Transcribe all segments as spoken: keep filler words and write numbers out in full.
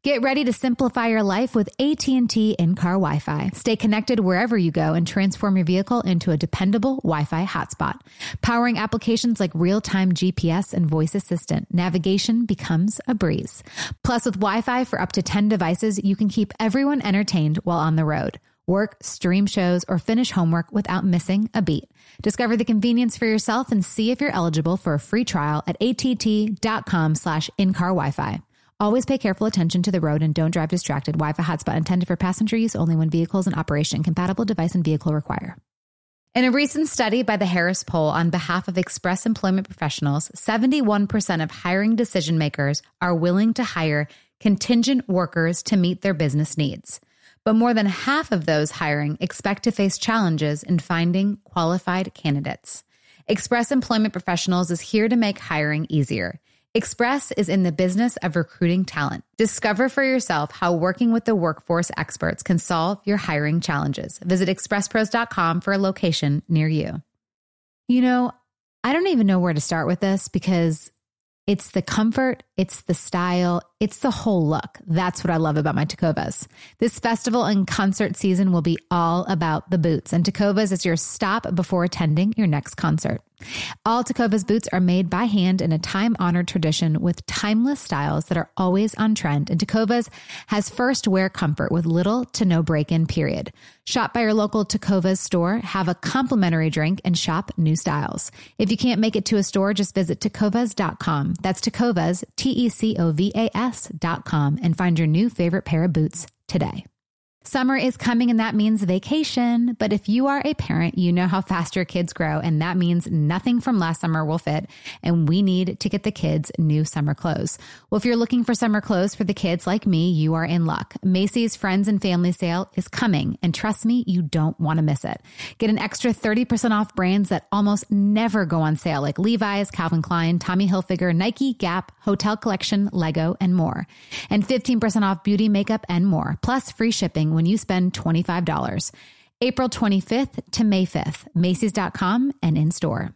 Get ready to simplify your life with A T and T in-car Wi-Fi. Stay connected wherever you go and transform your vehicle into a dependable Wi-Fi hotspot. Powering applications like real-time G P S and voice assistant, navigation becomes a breeze. Plus, with Wi-Fi for up to ten devices, you can keep everyone entertained while on the road. Work, stream shows, or finish homework without missing a beat. Discover the convenience for yourself and see if you're eligible for a free trial at att.com slash in-car Wi-Fi. Always pay careful attention to the road and don't drive distracted. Wi-Fi hotspot intended for passenger use only when vehicles in operation. Compatible device and vehicle require. In a recent study by the Harris Poll on behalf of Express Employment Professionals, seventy-one percent of hiring decision makers are willing to hire contingent workers to meet their business needs. But more than half of those hiring expect to face challenges in finding qualified candidates. Express Employment Professionals is here to make hiring easier. Express is in the business of recruiting talent. Discover for yourself how working with the workforce experts can solve your hiring challenges. Visit express pros dot com for a location near you. You know, I don't even know where to start with this because it's the comfort, it's the style, it's the whole look. That's what I love about my Tecovas. This festival and concert season will be all about the boots, and Tecovas is your stop before attending your next concert. All Tecovas boots are made by hand in a time-honored tradition with timeless styles that are always on trend, and Tecovas has first wear comfort with little to no break-in period. Shop by your local Tecovas store, have a complimentary drink, and shop new styles. If you can't make it to a store, just visit tecovas dot com. That's Tecovas, T E C O V A S dot com, and find your new favorite pair of boots today. Summer is coming and that means vacation, but if you are a parent, you know how fast your kids grow, and that means nothing from last summer will fit, and we need to get the kids new summer clothes. Well, if you're looking for summer clothes for the kids like me, you are in luck. Macy's Friends and Family Sale is coming, and trust me, you don't want to miss it. Get an extra thirty percent off brands that almost never go on sale, like Levi's, Calvin Klein, Tommy Hilfiger, Nike, Gap, Hotel Collection, Lego, and more. And fifteen percent off beauty, makeup, and more, plus free shipping when you spend twenty-five dollars. April twenty-fifth to May fifth, Macy's dot com and in store.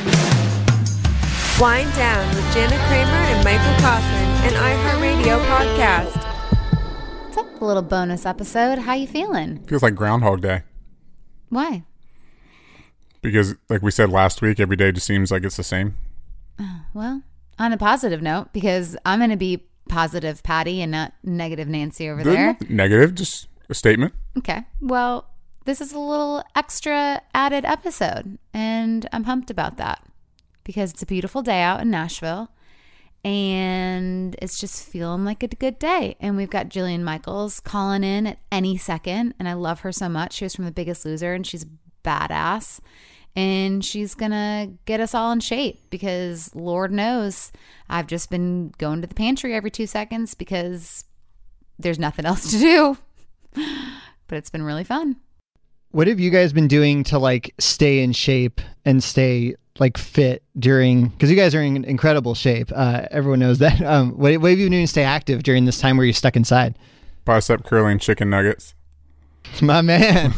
Wind Down with Jana Kramer and Michael Cawthon, an iHeartRadio podcast. What's up, a little bonus episode? How you feeling? Feels like Groundhog Day. Why? Because, like we said last week, every day just seems like it's the same. Well, on a positive note, because I'm going to be positive Patty and not negative Nancy over there. Negative, just a statement. Okay. Well, this is a little extra added episode, and I'm pumped about that because it's a beautiful day out in Nashville, and it's just feeling like a good day. And we've got Jillian Michaels calling in at any second, and I love her so much. She was from The Biggest Loser, and she's badass, and she's going to get us all in shape because Lord knows I've just been going to the pantry every two seconds because there's nothing else to do. But it's been really fun. What have you guys been doing to like stay in shape and stay like fit during, because you guys are in incredible shape. Uh, everyone knows that. Um, what, what have you been doing to stay active during this time where you're stuck inside? Bicep curling chicken nuggets. My man.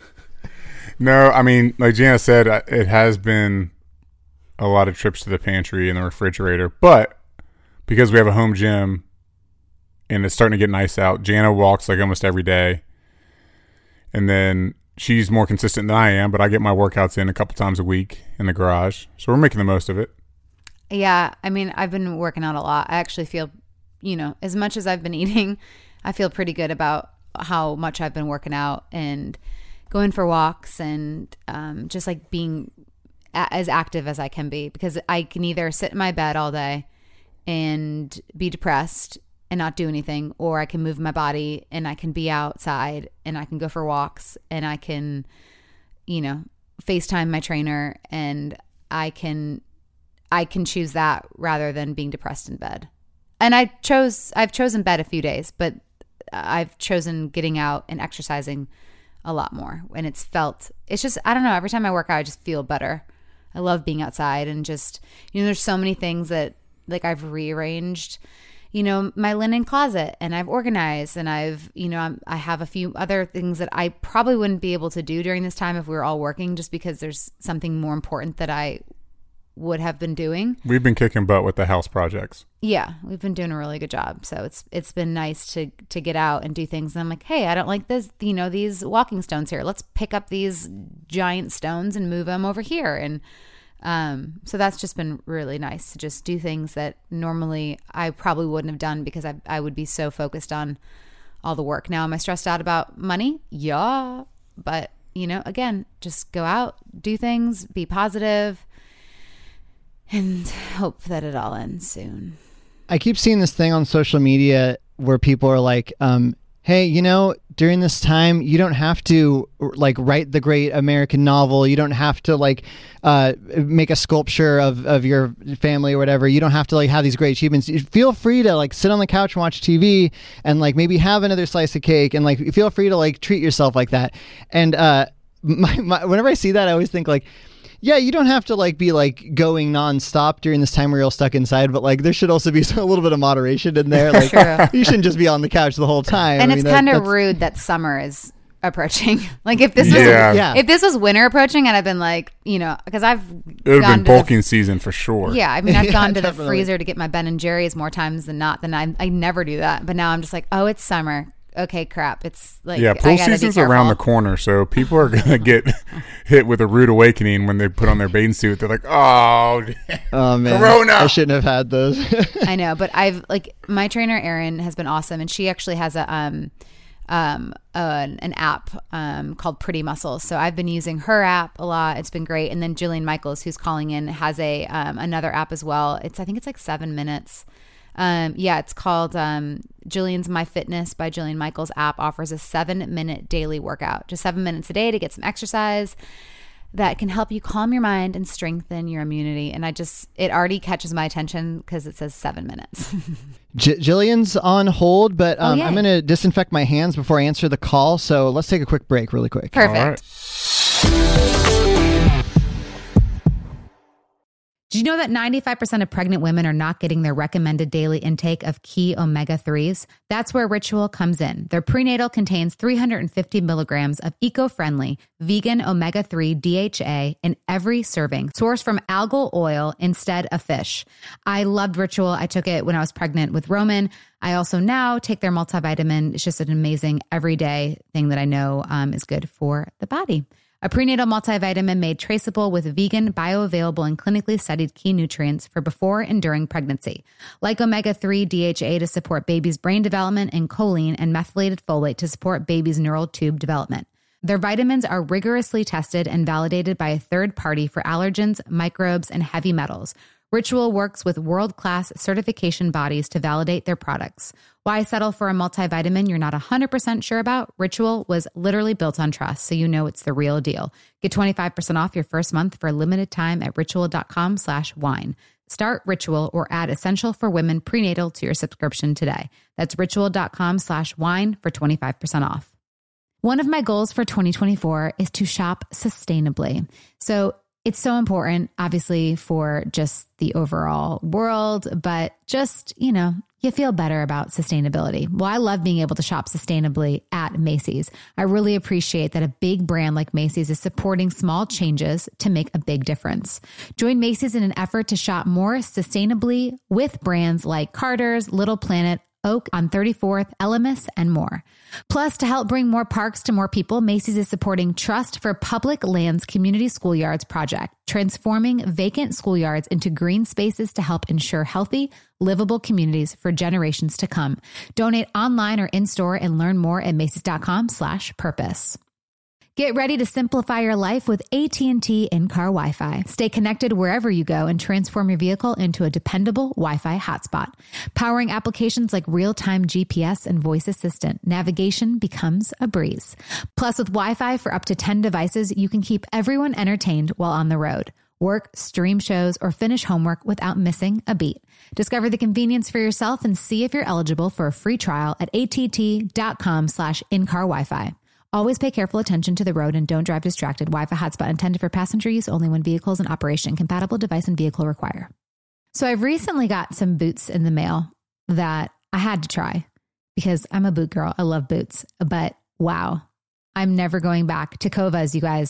No, I mean, like Jana said, it has been a lot of trips to the pantry and the refrigerator, but because we have a home gym and it's starting to get nice out, Jana walks like almost every day. And then she's more consistent than I am, but I get my workouts in a couple times a week in the garage. So we're making the most of it. Yeah. I mean, I've been working out a lot. I actually feel, you know, as much as I've been eating, I feel pretty good about how much I've been working out and going for walks and um, just like being a- as active as I can be, because I can either sit in my bed all day and be depressed and not do anything, or I can move my body and I can be outside and I can go for walks and I can, you know, FaceTime my trainer, and I can I can choose that rather than being depressed in bed. And I chose I've chosen bed a few days, but I've chosen getting out and exercising a lot more. And it's felt, it's just, I don't know, every time I work out, I just feel better. I love being outside and just, you know, there's so many things that like I've rearranged, you know, my linen closet, and I've organized, and I've, you know, I'm, I have a few other things that I probably wouldn't be able to do during this time if we were all working, just because there's something more important that I would have been doing. We've been kicking butt with the house projects. Yeah, we've been doing a really good job. So it's it's been nice to to get out and do things. And I'm like, hey, I don't like this, you know, these walking stones here. Let's pick up these giant stones and move them over here. And um, so that's just been really nice to just do things that normally I probably wouldn't have done because I I would be so focused on all the work. Now, am I stressed out about money? Yeah, but you know, again, just go out, do things, be positive, and hope that it all ends soon. I keep seeing this thing on social media where people are like, um, hey, you know, during this time, you don't have to like write the great American novel. You don't have to like uh, make a sculpture of, of your family or whatever. You don't have to like have these great achievements. You feel free to like sit on the couch and watch T V and like maybe have another slice of cake and like feel free to like treat yourself like that. And uh, my, my, whenever I see that, I always think like, yeah, you don't have to like be like going nonstop during this time where you're all stuck inside, but like there should also be a little bit of moderation in there. Like True. You shouldn't just be on the couch the whole time. And I it's mean, that- kind of that's- rude that summer is approaching. Like if this was Yeah. Yeah. if this was winter approaching, and I've been like, you know, because I've It would have gone been to the- bulking season for sure. Yeah, I mean, I've Yeah, gone to the definitely. freezer to get my Ben and Jerry's more times than not. Than I, I never do that. But now I'm just like, oh, it's summer. Okay, crap. It's like Yeah, I pool gotta be season's around the careful. corner, so people are gonna get hit with a rude awakening when they put on their bathing suit. They're like, "Oh, Oh man, Corona. I shouldn't have had those. I know, but I've like my trainer Erin has been awesome, and she actually has a um um uh, an app um called Pretty Muscles. So I've been using her app a lot. It's been great. And then Jillian Michaels, who's calling in, has a um another app as well. It's I think it's like seven minutes. Um, yeah, it's called um, Jillian's My Fitness by Jillian Michaels app offers a seven minute daily workout, just seven minutes a day to get some exercise that can help you calm your mind and strengthen your immunity. And I just, it already catches my attention because it says seven minutes. J- Jillian's on hold, but um, yay. I'm going to disinfect my hands before I answer the call. So let's take a quick break really quick. Perfect. all right." Did you know that ninety-five percent of pregnant women are not getting their recommended daily intake of key omega threes? That's where Ritual comes in. Their prenatal contains three hundred fifty milligrams of eco-friendly vegan omega three D H A in every serving, sourced from algal oil instead of fish. I loved Ritual. I took it when I was pregnant with Roman. I also now take their multivitamin. It's just an amazing everyday thing that I know um, is good for the body. A prenatal multivitamin made traceable with vegan, bioavailable, and clinically studied key nutrients for before and during pregnancy, like omega three D H A to support baby's brain development and choline and methylated folate to support baby's neural tube development. Their vitamins are rigorously tested and validated by a third party for allergens, microbes, and heavy metals. Ritual works with world-class certification bodies to validate their products. Why settle for a multivitamin you're not one hundred percent sure about? Ritual was literally built on trust, so you know it's the real deal. Get twenty-five percent off your first month for a limited time at ritual.com slash wine. Start Ritual or add Essential for Women prenatal to your subscription today. That's ritual.com slash wine for twenty-five percent off. One of my goals for twenty twenty-four is to shop sustainably. So it's so important, obviously, for just the overall world, but just, you know, you feel better about sustainability. Well, I love being able to shop sustainably at Macy's. I really appreciate that a big brand like Macy's is supporting small changes to make a big difference. Join Macy's in an effort to shop more sustainably with brands like Carter's, Little Planet, Oak on thirty-fourth, Elemis, and more. Plus, to help bring more parks to more people, Macy's is supporting Trust for Public Lands Community Schoolyards project, transforming vacant schoolyards into green spaces to help ensure healthy, livable communities for generations to come. Donate online or in-store and learn more at macys.com slash purpose. Get ready to simplify your life with A T and T in-car Wi-Fi. Stay connected wherever you go and transform your vehicle into a dependable Wi-Fi hotspot. Powering applications like real-time G P S and voice assistant, navigation becomes a breeze. Plus, with Wi-Fi for up to ten devices, you can keep everyone entertained while on the road. Work, stream shows, or finish homework without missing a beat. Discover the convenience for yourself and see if you're eligible for a free trial at att.com slash in-car Wi-Fi. Always pay careful attention to the road and don't drive distracted. Wi-Fi hotspot intended for passenger use only when vehicles in operation. Compatible device and vehicle require. So I've recently got some boots in the mail that I had to try because I'm a boot girl. I love boots. But wow, I'm never going back. Tecovas, you guys.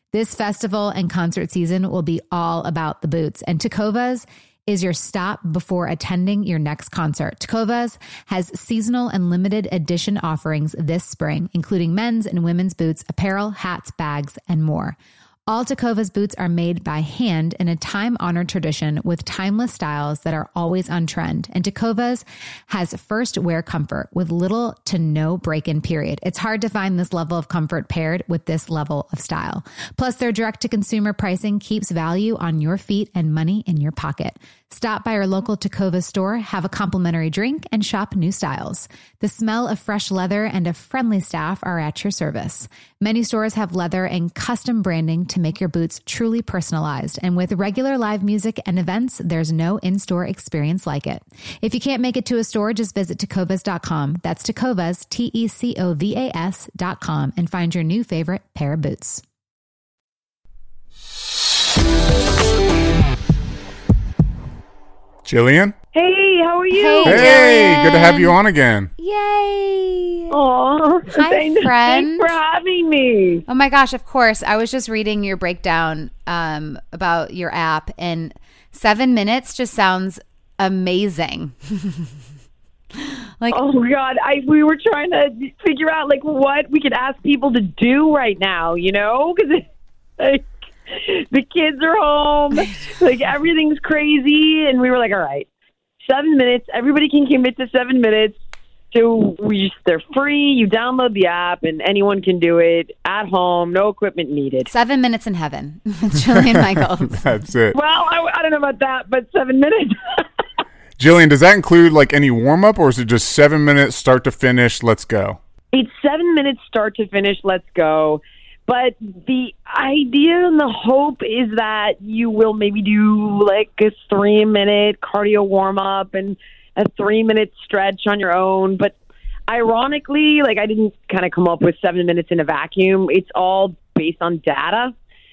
This festival and concert season will be all about the boots, and Tecovas is your stop before attending your next concert. Tecovas has seasonal and limited edition offerings this spring, including men's and women's boots, apparel, hats, bags, and more. All Tecovas boots are made by hand in a time-honored tradition with timeless styles that are always on trend. And Tecovas has first wear comfort with little to no break-in period. It's hard to find this level of comfort paired with this level of style. Plus, their direct-to-consumer pricing keeps value on your feet and money in your pocket. Stop by your local Tecovas store, have a complimentary drink, and shop new styles. The smell of fresh leather and a friendly staff are at your service. Many stores have leather and custom branding to make your boots truly personalized. And with regular live music and events, there's no in-store experience like it. If you can't make it to a store, just visit tecovas dot com. That's Tecovas, T E C O V A S dot com, and find your new favorite pair of boots. Jillian? Hey, how are you? Hey, Hey, Jillian. good to have you on again. Yay! Oh, Hi, thanks, friend. Thanks for having me. Oh my gosh, of course. I was just reading your breakdown um, about your app, and seven minutes just sounds amazing. Like, Oh God, I we were trying to figure out like what we could ask people to do right now, you know, because like the kids are home, like everything's crazy, and we were like, all right, seven minutes. Everybody can commit to seven minutes. So we just, they're free. You download the app, and anyone can do it at home. No equipment needed. seven minutes in heaven with Jillian Michaels. That's it. Well, I, I don't know about that, but seven minutes. Jillian, does that include like any warm up, or is it just seven minutes start to finish? Let's go. It's seven minutes start to finish. Let's go. But the idea and the hope is that you will maybe do like a three minute cardio warm up and a three minute stretch on your own. But ironically, like I didn't kind of come up with seven minutes in a vacuum. It's all based on data.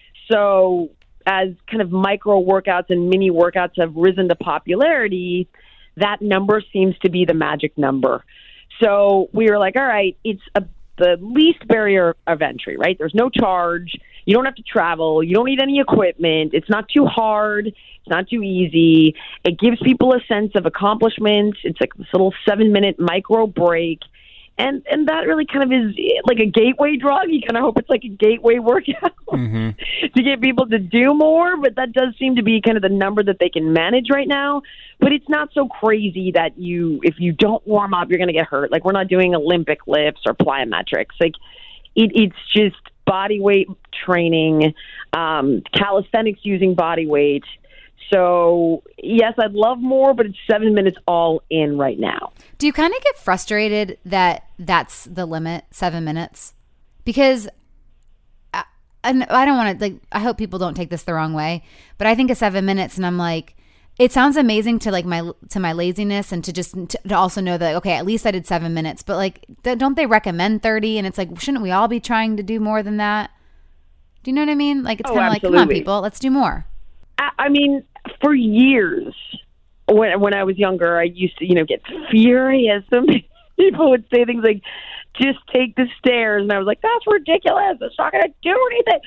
So as kind of micro workouts and mini workouts have risen to popularity, that number seems to be the magic number. So we were like, all right, it's a the least barrier of entry, right? There's no charge. You don't have to travel. You don't need any equipment. It's not too hard. It's not too easy. It gives people a sense of accomplishment. It's like this little seven minute micro break. And and that really kind of is like a gateway drug. You kind of hope it's like a gateway workout Mm-hmm. to get people to do more, but that does seem to be kind of the number that they can manage right now. But it's not so crazy that you, if you don't warm up, you're going to get hurt. Like we're not doing Olympic lifts or plyometrics. Like it, it's just body weight training, um, calisthenics using body weight. So yes, I'd love more, but it's seven minutes all in right now. Do you kind of get frustrated that that's the limit, seven minutes? Because I, and I don't want to, like, I hope people don't take this the wrong way, but I think of seven minutes and I'm like, it sounds amazing to like my, to my laziness and to just, to, to also know that, okay, at least I did seven minutes, but like, th- don't they recommend thirty? And it's like, shouldn't we all be trying to do more than that? Do you know what I mean? Like, it's Oh, kind of like, come on, absolutely. people, let's do more. I, I mean, for years, when when I was younger, I used to, you know, get furious. Some people would say things like, just take the stairs. And I was like, that's ridiculous. It's not going to do anything.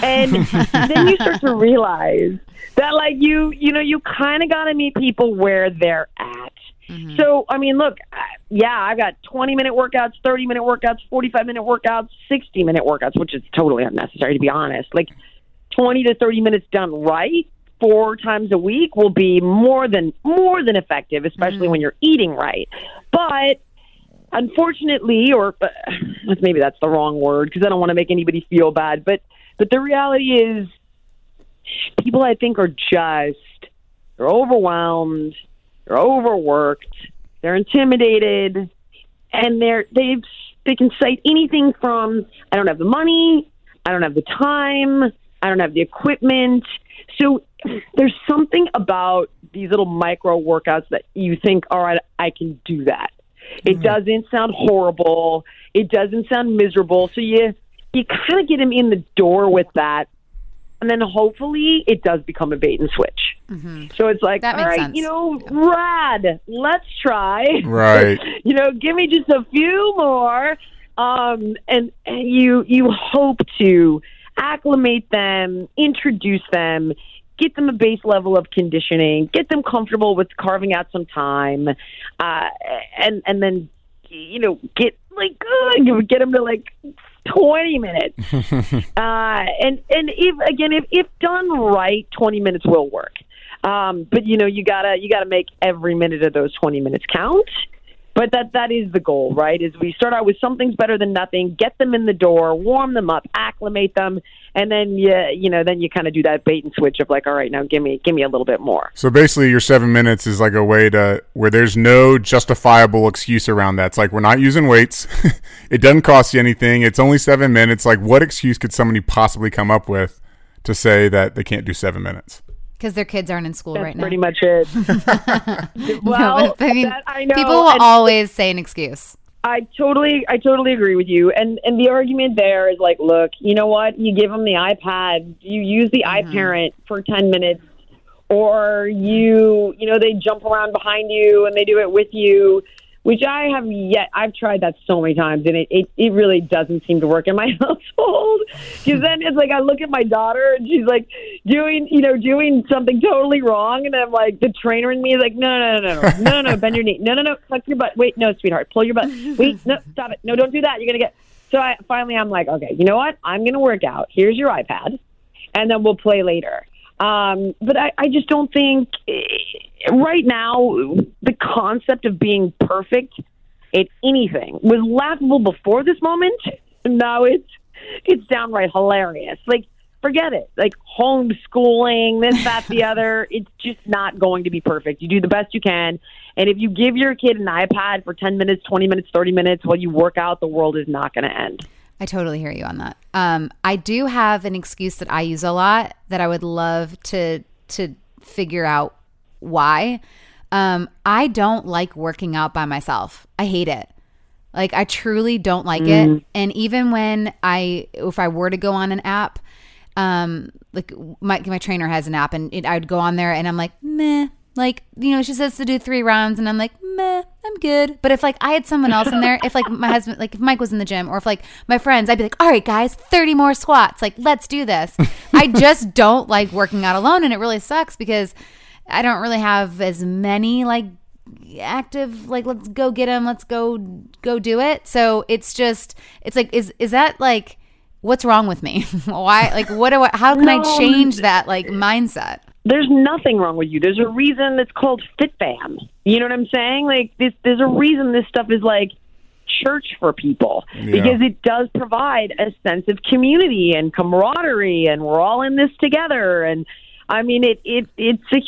And then you start to realize that, like, you, you know, you kind of got to meet people where they're at. Mm-hmm. So, I mean, look, yeah, I've got twenty-minute workouts, thirty-minute workouts, forty-five-minute workouts, sixty-minute workouts, which is totally unnecessary, to be honest. Like, twenty to thirty minutes done right four times a week will be more than more than effective, especially mm-hmm. when you're eating right. But unfortunately, or uh, maybe that's the wrong word because I don't want to make anybody feel bad, but but the reality is people, I think, are just, they're overwhelmed, they're overworked, they're intimidated, and they're they've they can cite anything from, I don't have the money, I don't have the time, I don't have the equipment. So there's something about these little micro workouts that you think, all right, I can do that. It mm-hmm. doesn't sound horrible. It doesn't sound miserable. So you you kind of get them in the door with that. And then hopefully it does become a bait and switch. Mm-hmm. So it's like, that all right, sense. you know, rad, let's try. Right. You know, give me just a few more. Um, and, and you you hope to, acclimate them, introduce them, get them a base level of conditioning, get them comfortable with carving out some time, uh, and and then, you know, get like uh, get them to like twenty minutes. uh, and and if again, if if done right, twenty minutes will work. Um, but you know, you gotta you gotta make every minute of those twenty minutes count. But that that is the goal, right? Is we start out with something's better than nothing, get them in the door, warm them up, acclimate them, and then you you know then you kind of do that bait and switch of like, all right, now give me give me a little bit more. So basically, your seven minutes is like a way to where there's no justifiable excuse around that. It's like, we're not using weights. It doesn't cost you anything. It's only seven minutes. Like, what excuse could somebody possibly come up with to say that they can't do seven minutes? Because their kids aren't in school That's right now. pretty much it. Well, no, I mean, that I know. people will and always say an excuse. I totally, I totally agree with you. And and the argument there is like, look, you know what? You give them the iPad, you use the mm-hmm. iParent for ten minutes, or you, you know, they jump around behind you and they do it with you, which I have yet. I've tried that so many times, and it, it, it really doesn't seem to work in my household. Because then it's like I look at my daughter, and she's like doing, you know, doing something totally wrong, and I'm like, the trainer in me is like, no, no, no, no, no, no, no, no, bend your knee, no, no, no, tuck your butt, wait, no, sweetheart, pull your butt, wait, no, stop it, no, don't do that, you're gonna get. So I finally, I'm like, okay, you know what? I'm gonna work out. Here's your iPad, and then we'll play later. Um, but I, I just don't think right now the concept of being perfect at anything was laughable before this moment. Now it's it's downright hilarious. Like, forget it. Like homeschooling, this, that, the other. It's just not going to be perfect. You do the best you can. And if you give your kid an iPad for ten minutes, twenty minutes, thirty minutes while you work out, the world is not going to end. I totally hear you on that. Um, I do have an excuse that I use a lot that I would love to to figure out why. Um, I don't like working out by myself. I hate it. Like, I truly don't like mm. it. And even when I, if I were to go on an app, um, like my my trainer has an app, and it, I would go on there, and I'm like, meh. Like, you know, she says to do three rounds, and I'm like, meh, I'm good. But if like I had someone else in there, if like my husband, like if Mike was in the gym, or if like my friends, I'd be like, all right, guys, thirty more squats. Like, let's do this. I just don't like working out alone. And it really sucks because I don't really have as many like active, like, let's go get them. Let's go, go do it. So it's just, it's like, is, is that like, what's wrong with me? Why? Like, what do I, how can no. I change that like mindset? There's nothing wrong with you. There's a reason it's called FitFam. You know what I'm saying? Like, this, there's a reason this stuff is like church for people, yeah. because it does provide a sense of community and camaraderie, and we're all in this together. And I mean, it, it it's a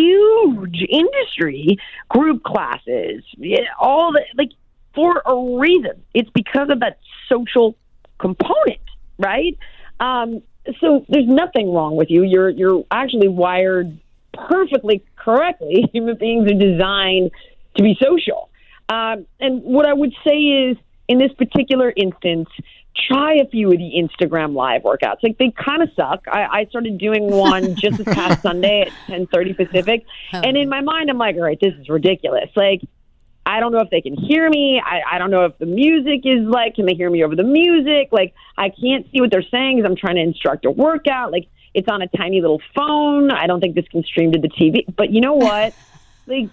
huge industry, group classes, all the, like, for a reason. It's because of that social component, right? Um, So there's nothing wrong with you. You're you're actually wired perfectly correctly. Human beings are designed to be social. Um, and what I would say is, in this particular instance, try a few of the Instagram live workouts. Like, they kind of suck. I, I started doing one just this past Sunday at ten thirty Pacific. And in my mind, I'm like, all right, this is ridiculous. Like, I don't know if they can hear me. I, I don't know if the music is like, can they hear me over the music? Like, I can't see what they're saying because I'm trying to instruct a workout. Like, it's on a tiny little phone. I don't think this can stream to the T V. But you know what? Like,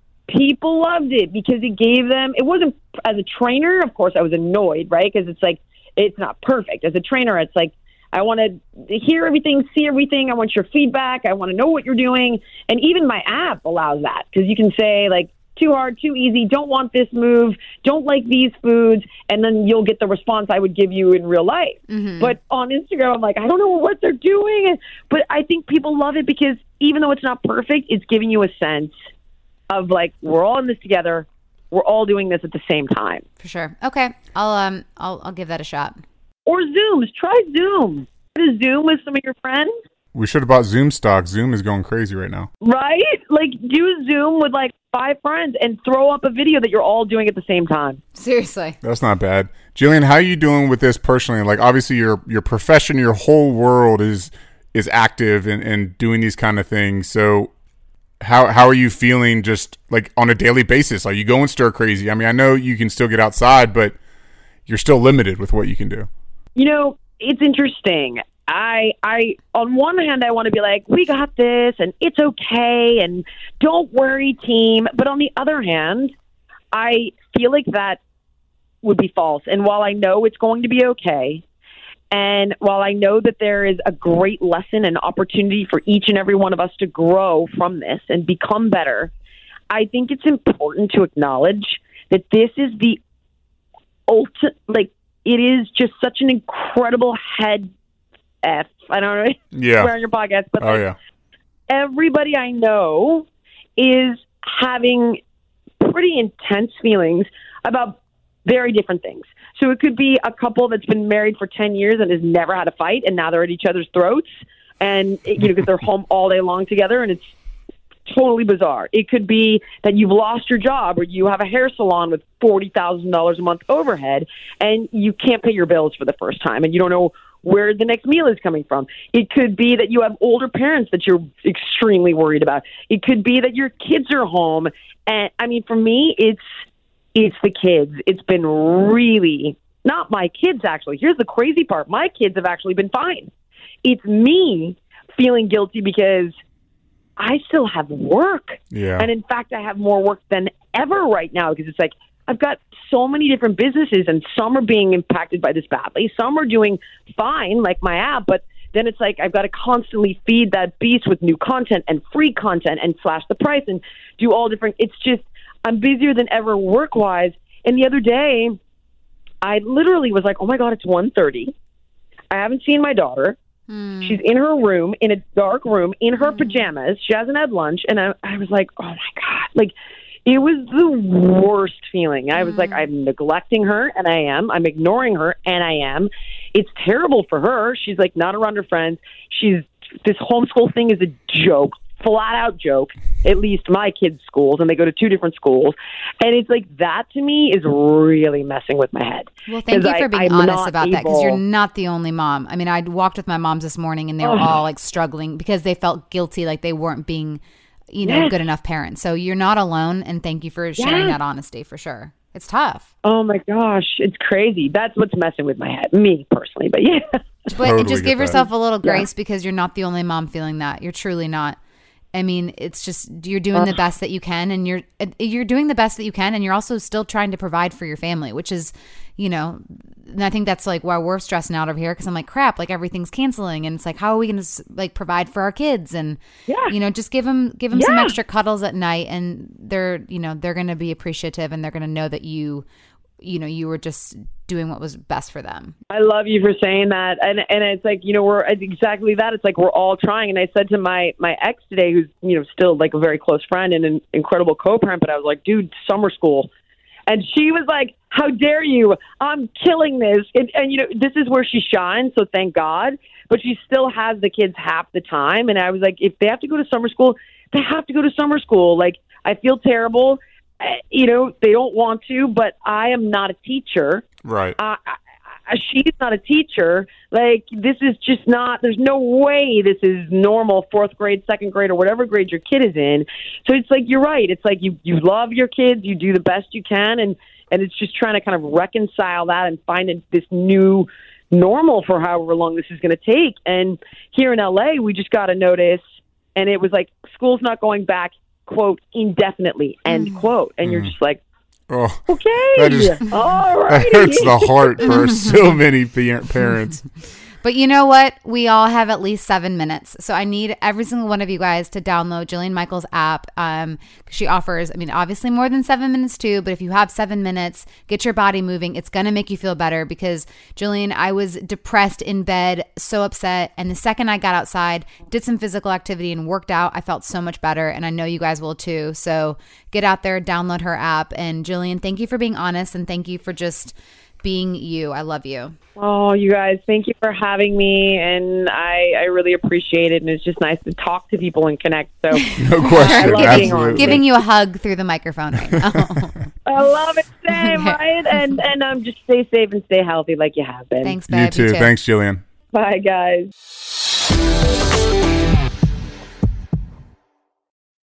people loved it because it gave them, it wasn't, as a trainer, of course, I was annoyed, right? Because it's like, it's not perfect. As a trainer, it's like, I want to hear everything, see everything. I want your feedback. I want to know what you're doing. And even my app allows that, because you can say, like, too hard, too easy, don't want this move, don't like these foods, and then you'll get the response I would give you in real life. Mm-hmm. But on Instagram, I'm like, I don't know what they're doing. But I think people love it because even though it's not perfect, it's giving you a sense of, like, we're all in this together. We're all doing this at the same time. For sure. Okay. I'll um I'll I'll give that a shot. Or Zooms. Try Zoom. Try Zoom with some of your friends. We should have bought Zoom stock. Zoom is going crazy right now. Right? Like, do Zoom with like five friends and throw up a video that you're all doing at the same time. Seriously. That's not bad. Jillian, how are you doing with this personally? Like, obviously your your profession, your whole world is is active and, and doing these kind of things. So how how are you feeling just like on a daily basis? Are you going stir crazy? I mean, I know you can still get outside, but you're still limited with what you can do. You know, it's interesting. I, I, on one hand, I want to be like, we got this and it's okay and don't worry, team. But on the other hand, I feel like that would be false. And while I know it's going to be okay, and while I know that there is a great lesson and opportunity for each and every one of us to grow from this and become better, I think it's important to acknowledge that this is the ultimate, like, it is just such an incredible head F. I don't know. Yeah. We're on your podcast, but oh like, yeah. everybody I know is having pretty intense feelings about very different things. So it could be a couple that's been married for ten years and has never had a fight, and now they're at each other's throats, and you know, because they're home all day long together, and it's totally bizarre. It could be that you've lost your job, or you have a hair salon with forty thousand dollars a month overhead, and you can't pay your bills for the first time, and you don't know where the next meal is coming from. It could be that you have older parents that you're extremely worried about. It could be that your kids are home. And I mean, for me, it's, it's the kids. It's been really, not my kids actually. Here's the crazy part. My kids have actually been fine. It's me feeling guilty because I still have work. Yeah. And in fact, I have more work than ever right now, because it's like, I've got so many different businesses, and some are being impacted by this badly. Some are doing fine, like my app, but then it's like I've got to constantly feed that beast with new content and free content and slash the price and do all different. It's just, I'm busier than ever work-wise. And the other day, I literally was like, oh my God, it's one thirty. I haven't seen my daughter. Mm. She's in her room, in a dark room, in her mm. pajamas. She hasn't had lunch. And I, I was like, oh my God, like, it was the worst feeling. I was mm. like, I'm neglecting her, and I am. I'm ignoring her, and I am. It's terrible for her. She's like not around her friends. She's, this homeschool thing is a joke, flat out joke, at least my kids' schools, and they go to two different schools. And it's like, that to me is really messing with my head. Well, thank you for I, being I'm honest about able... that, because you're not the only mom. I mean, I walked with my moms this morning, and they were oh. all like struggling because they felt guilty, like they weren't being, you know, yes. good enough parents. So you're not alone, and thank you for sharing yes. that honesty, for sure. It's tough. Oh my gosh, it's crazy. That's what's messing with my head, me personally, but yeah. But totally just give yourself that. a little grace yeah. because you're not the only mom feeling that. You're truly not. I mean, it's just, you're doing uh, the best that you can, and you're you're doing the best that you can, and you're also still trying to provide for your family, which is, you know, and I think that's like why we're stressing out over here, because I'm like, crap, like everything's canceling, and it's like, how are we going to like provide for our kids? And yeah. you know, just give them give them yeah. some extra cuddles at night, and they're, you know, they're going to be appreciative, and they're going to know that you, you know, you were just doing what was best for them. I love you for saying that. And and it's like, you know, we're exactly that. It's like, we're all trying. And I said to my, my ex today, who's, you know, still like a very close friend and an incredible co-parent, but I was like, dude, summer school. And she was like, how dare you? I'm killing this. And, and, you know, this is where she shines. So thank God. But she still has the kids half the time. And I was like, if they have to go to summer school, they have to go to summer school. Like, I feel terrible. You know, they don't want to, but I am not a teacher. Right. Uh, I, I, she's not a teacher. Like, this is just not, there's no way this is normal fourth grade, second grade, or whatever grade your kid is in. So it's like, you're right. It's like you, you love your kids, you do the best you can, and, and it's just trying to kind of reconcile that and find a, this new normal for however long this is going to take. And here in L A, we just got a notice, and it was like, school's not going back, quote, indefinitely, end mm. quote. And mm. you're just like, oh, okay, that, is, that hurts the heart for so many parents. But you know what? We all have at least seven minutes. So I need every single one of you guys to download Jillian Michaels' app. Um, she offers, I mean, obviously more than seven minutes too, but if you have seven minutes, get your body moving. It's going to make you feel better, because Jillian, I was depressed in bed, so upset. And the second I got outside, did some physical activity and worked out, I felt so much better. And I know you guys will too. So get out there, download her app. And Jillian, thank you for being honest, and thank you for just being you. I love you. Oh, you guys, thank you for having me, and I, I really appreciate it, and it's just nice to talk to people and connect. So no question. Giving, giving you a hug through the microphone right now. I love it, same, right? And and um, just stay safe and stay healthy like you have been. Thanks, babe. You too. You too. Thanks, Jillian. Bye, guys.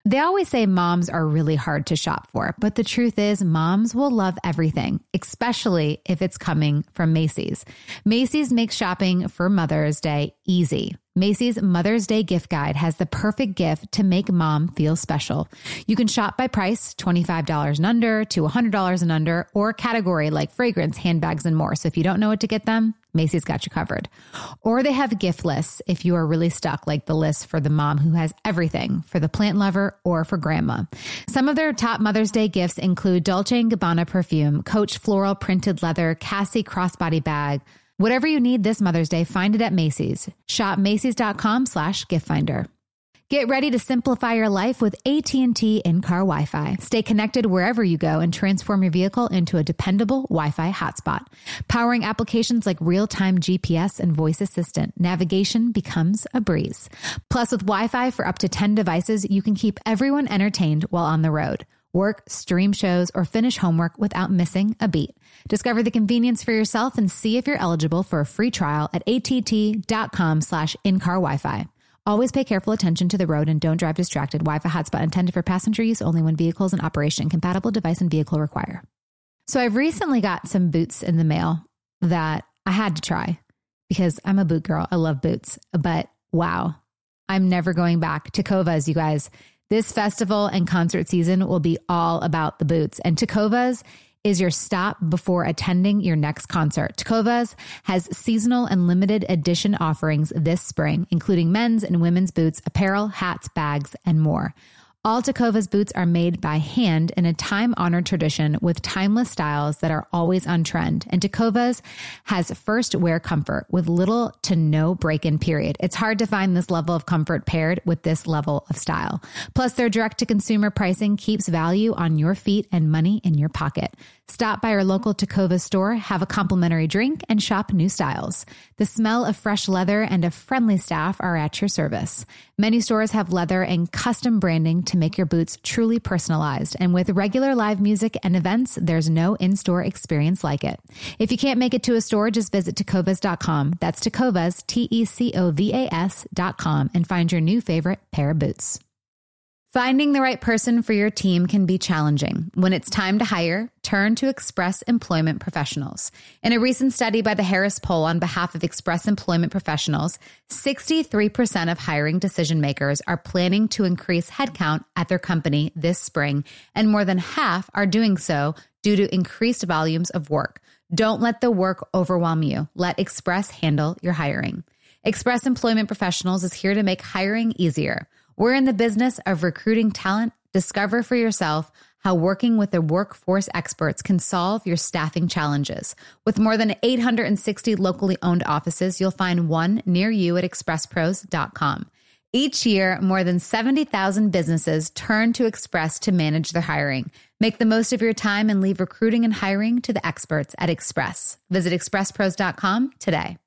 They always say moms are really hard to shop for, but the truth is moms will love everything, especially if it's coming from Macy's. Macy's makes shopping for Mother's Day easy. Macy's Mother's Day gift guide has the perfect gift to make mom feel special. You can shop by price, twenty-five dollars and under to one hundred dollars and under, or category like fragrance, handbags, and more. So if you don't know what to get them, Macy's got you covered. Or they have gift lists if you are really stuck, like the list for the mom who has everything, for the plant lover or for grandma. Some of their top Mother's Day gifts include Dolce and Gabbana perfume, Coach floral printed leather, Cassie crossbody bag. Whatever you need this Mother's Day, find it at Macy's. Shop Macy's.com slash gift finder. Get ready to simplify your life with A T and T in-car Wi-Fi. Stay connected wherever you go and transform your vehicle into a dependable Wi-Fi hotspot. Powering applications like real-time G P S and voice assistant, navigation becomes a breeze. Plus, with Wi-Fi for up to ten devices, you can keep everyone entertained while on the road. Work, stream shows, or finish homework without missing a beat. Discover the convenience for yourself and see if you're eligible for a free trial at att.com slash in-car Wi-Fi. Always pay careful attention to the road and don't drive distracted. Wi-Fi hotspot intended for passenger use only when vehicles in operation. Compatible device and vehicle require. So I've recently got some boots in the mail that I had to try because I'm a boot girl. I love boots. But wow, I'm never going back. Tecovas, you guys. This festival and concert season will be all about the boots. And Tecovas is your stop before attending your next concert. Tecovas has seasonal and limited edition offerings this spring, including men's and women's boots, apparel, hats, bags, and more. All Tecovas boots are made by hand in a time-honored tradition with timeless styles that are always on trend. And Tecovas has first wear comfort with little to no break-in period. It's hard to find this level of comfort paired with this level of style. Plus, their direct-to-consumer pricing keeps value on your feet and money in your pocket. Stop by your local Tecovas store, have a complimentary drink, and shop new styles. The smell of fresh leather and a friendly staff are at your service. Many stores have leather and custom branding to make your boots truly personalized. And with regular live music and events, there's no in-store experience like it. If you can't make it to a store, just visit tecovas dot com. That's Tecovas, T E C O V A S dot com, and find your new favorite pair of boots. Finding the right person for your team can be challenging. When it's time to hire, turn to Express Employment Professionals. In a recent study by the Harris Poll on behalf of Express Employment Professionals, sixty-three percent of hiring decision makers are planning to increase headcount at their company this spring, and more than half are doing so due to increased volumes of work. Don't let the work overwhelm you. Let Express handle your hiring. Express Employment Professionals is here to make hiring easier. We're in the business of recruiting talent. Discover for yourself how working with the workforce experts can solve your staffing challenges. With more than eight hundred sixty locally owned offices, you'll find one near you at express pros dot com. Each year, more than seventy thousand businesses turn to Express to manage their hiring. Make the most of your time and leave recruiting and hiring to the experts at Express. Visit express pros dot com today.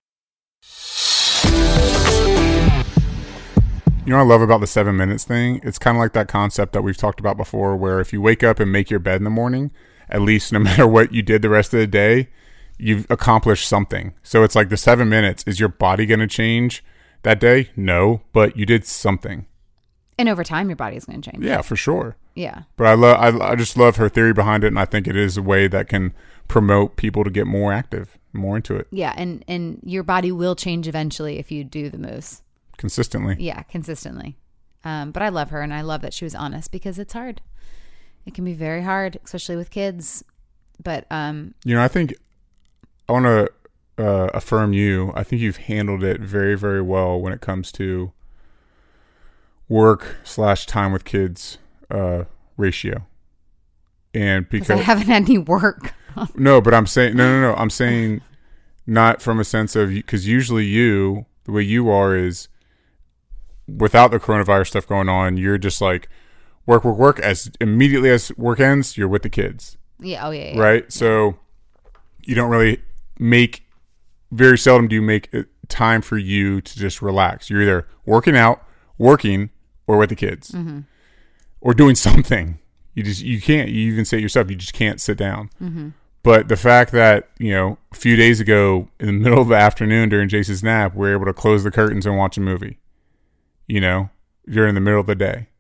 You know what I love about the seven minutes thing? It's kind of like that concept that we've talked about before, where if you wake up and make your bed in the morning, at least no matter what you did the rest of the day, you've accomplished something. So it's like the seven minutes. Is your body going to change that day? No, but you did something. And over time, your body's going to change. Yeah, for sure. Yeah. But I love, I, I just love her theory behind it, and I think it is a way that can promote people to get more active, more into it. Yeah, and and your body will change eventually if you do the moves. Consistently. Yeah, consistently. Um, but I love her, and I love that she was honest because it's hard. It can be very hard, especially with kids. But um, you know, I think I want to uh, affirm you. I think you've handled it very, very well when it comes to work slash time with kids uh, ratio. And because I haven't had any work. No, but I'm saying no, no, no. I'm saying not from a sense of, because usually you, the way you are is, without the coronavirus stuff going on, you're just like work, work, work. As immediately as work ends, you're with the kids. Yeah. Oh, yeah. yeah. Right. Yeah. So you don't really make, very seldom do you make time for you to just relax. You're either working out, working, or with the kids, mm-hmm. or doing something. You just, you can't, you even say it yourself, you just can't sit down. Mm-hmm. But the fact that, you know, a few days ago in the middle of the afternoon during Jace's nap, we were able to close the curtains and watch a movie. You know, during the middle of the day.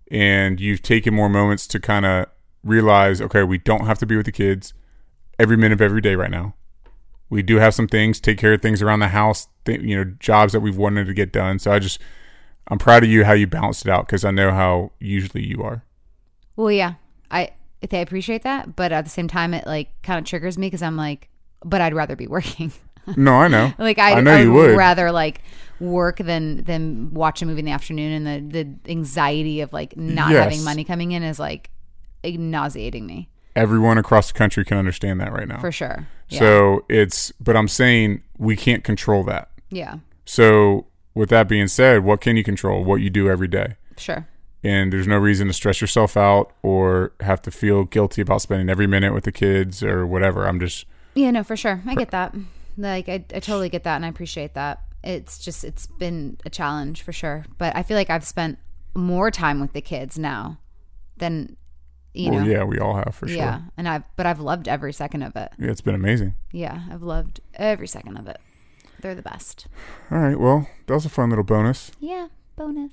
and you've taken more moments to kind of realize, okay, we don't have to be with the kids every minute of every day right now. We do have some things, take care of things around the house, th- you know, jobs that we've wanted to get done. So I just, I'm proud of you how you balanced it out, because I know how usually you are. Well, yeah, I I appreciate that, but at the same time, it like kind of triggers me because I'm like, but I'd rather be working. No, I know. Like I'd, I know I you would would rather like work than than watch a movie in the afternoon, and the the anxiety of like not Yes. having money coming in is like nauseating me. Everyone across the country can understand that right now. For sure. Yeah. So it's, but I'm saying we can't control that. Yeah. So with that being said, what can you control? What you do every day. Sure. And there's no reason to stress yourself out or have to feel guilty about spending every minute with the kids or whatever. I'm just. Yeah, no, for sure. I get that. Like, I, I totally get that, and I appreciate that. It's just, it's been a challenge for sure. But I feel like I've spent more time with the kids now than, you well, know. yeah, we all have for sure. Yeah, and I've, but I've loved every second of it. Yeah, it's been amazing. Yeah, I've loved every second of it. They're the best. All right, well, that was a fun little bonus. Yeah, bonus.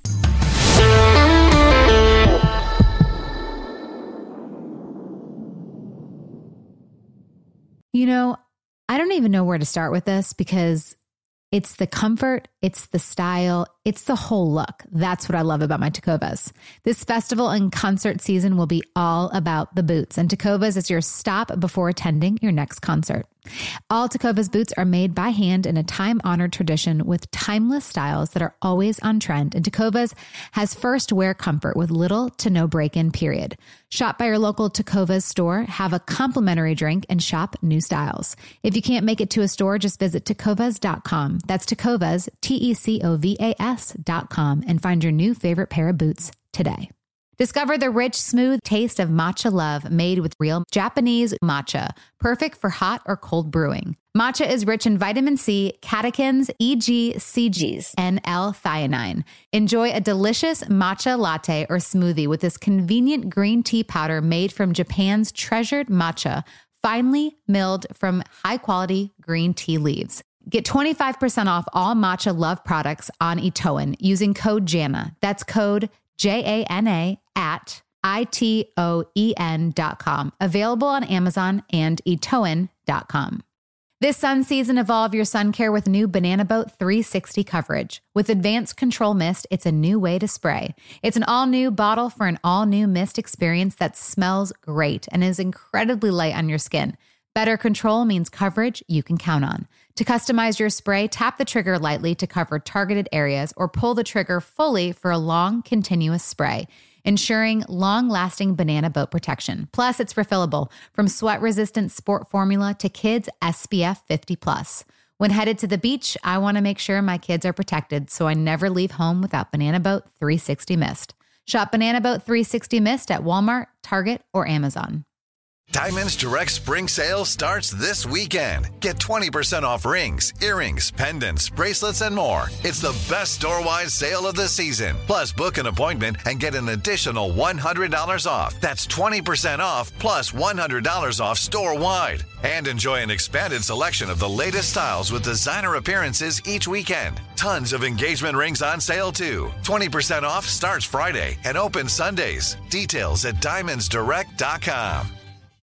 You know, I don't even know where to start with this because it's the comfort, it's the style, it's the whole look. That's what I love about my Tecovas. This festival and concert season will be all about the boots, and Tecovas is your stop before attending your next concert. All Tecovas boots are made by hand in a time-honored tradition with timeless styles that are always on trend, and Tecovas has first wear comfort with little to no break-in period. Shop by your local Tecovas store, have a complimentary drink, and shop new styles. If you can't make it to a store, just visit tecovas dot com. That's Tecovas, T E C O V A S dot com, and find your new favorite pair of boots today. Discover the rich, smooth taste of matcha love made with real Japanese matcha, perfect for hot or cold brewing. Matcha is rich in vitamin C, catechins, E G C Gs, and L-theanine. Enjoy a delicious matcha latte or smoothie with this convenient green tea powder made from Japan's treasured matcha, finely milled from high-quality green tea leaves. Get twenty-five percent off all Matcha Love products on Itoen using code JANA. That's code J A N A at I T O E N dot com. Available on Amazon and Itoen dot com. This sun season, evolve your sun care with new Banana Boat three sixty coverage. With advanced control mist, it's a new way to spray. It's an all-new bottle for an all-new mist experience that smells great and is incredibly light on your skin. Better control means coverage you can count on. To customize your spray, tap the trigger lightly to cover targeted areas or pull the trigger fully for a long, continuous spray, ensuring long-lasting Banana Boat protection. Plus, it's refillable from sweat-resistant sport formula to kids S P F fifty plus. When headed to the beach, I want to make sure my kids are protected, so I never leave home without Banana Boat three sixty Mist. Shop Banana Boat three sixty Mist at Walmart, Target, or Amazon. Diamonds Direct Spring Sale starts this weekend. Get twenty percent off rings, earrings, pendants, bracelets, and more. It's the best store-wide sale of the season. Plus, book an appointment and get an additional one hundred dollars off. That's twenty percent off plus one hundred dollars off store-wide. And enjoy an expanded selection of the latest styles with designer appearances each weekend. Tons of engagement rings on sale, too. twenty percent off starts Friday and opens Sundays. Details at diamonds direct dot com.